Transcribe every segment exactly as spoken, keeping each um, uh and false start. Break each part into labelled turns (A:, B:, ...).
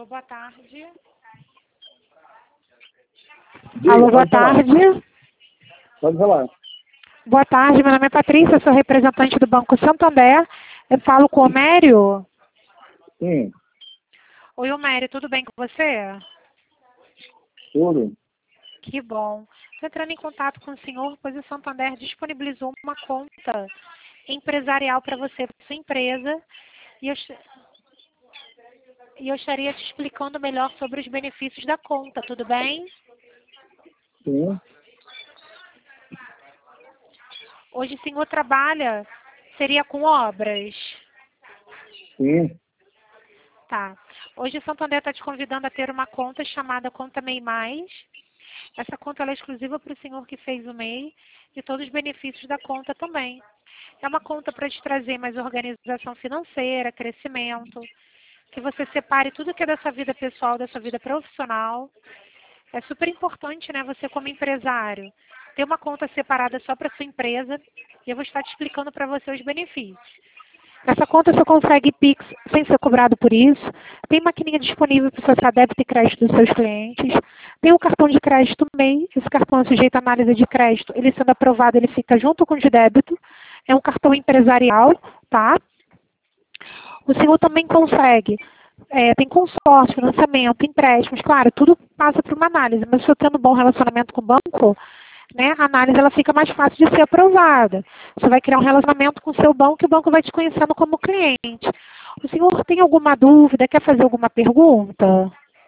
A: Alô, boa tarde.
B: Diga,
A: Alô, boa
B: pode falar.
A: tarde.
B: Pode falar.
A: Boa tarde, meu nome é Patrícia, sou representante do Banco Santander. Eu falo com o Mério.
B: Sim,
A: Oi, ô Mério, tudo bem com você?
B: tudo.
A: Que bom. Estou entrando em contato com o senhor, pois o Santander disponibilizou uma conta empresarial para você, para sua empresa, e eu, e eu estaria te explicando melhor sobre os benefícios da conta, tudo bem?
B: Sim,
A: Hoje o senhor trabalha, seria com obras?
B: sim.
A: Tá. Hoje o Santander está te convidando a ter uma conta chamada Conta MEI Mais. Essa conta ela é exclusiva para o senhor que fez o MEI e todos os benefícios da conta também. É uma conta para te trazer mais organização financeira, crescimento, que você separe tudo que é da sua vida pessoal, da sua vida profissional. É super importante, né, você como empresário, ter uma conta separada só para sua empresa e eu vou estar te explicando para você os benefícios. Essa conta você consegue Pix sem ser cobrado por isso. Tem maquininha disponível para acessar débito e crédito dos seus clientes. Tem o cartão de crédito MEI. Esse cartão é sujeito à análise de crédito. Ele sendo aprovado, ele fica junto com o de débito. É um cartão empresarial, tá? O senhor também consegue. É, tem consórcio, financiamento, empréstimos. Claro, tudo passa por uma análise. Mas se eu tendo um bom relacionamento com o banco, né, a análise ela fica mais fácil de ser aprovada. Você vai criar um relacionamento com o seu banco e o banco vai te conhecendo como cliente. O senhor tem alguma dúvida? Quer fazer alguma pergunta?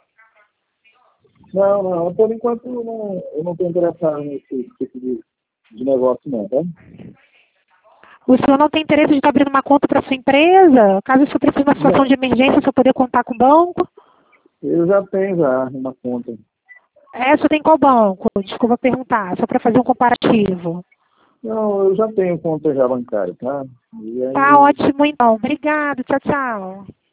B: Não, não, por enquanto eu não, eu não estou interessado nesse tipo de, de negócio não, tá?
A: O senhor não tem interesse de estar abrindo uma conta para sua empresa? Caso o senhor precise de uma situação
B: Não,
A: de emergência, o senhor poder contar com o banco?
B: eu já tenho já uma conta.
A: É, o senhor tem qual banco? Desculpa perguntar, só para fazer um comparativo.
B: Não, eu já tenho conta já bancária, tá? E
A: Tá
B: aí,
A: ótimo então. Obrigado. Tchau, tchau.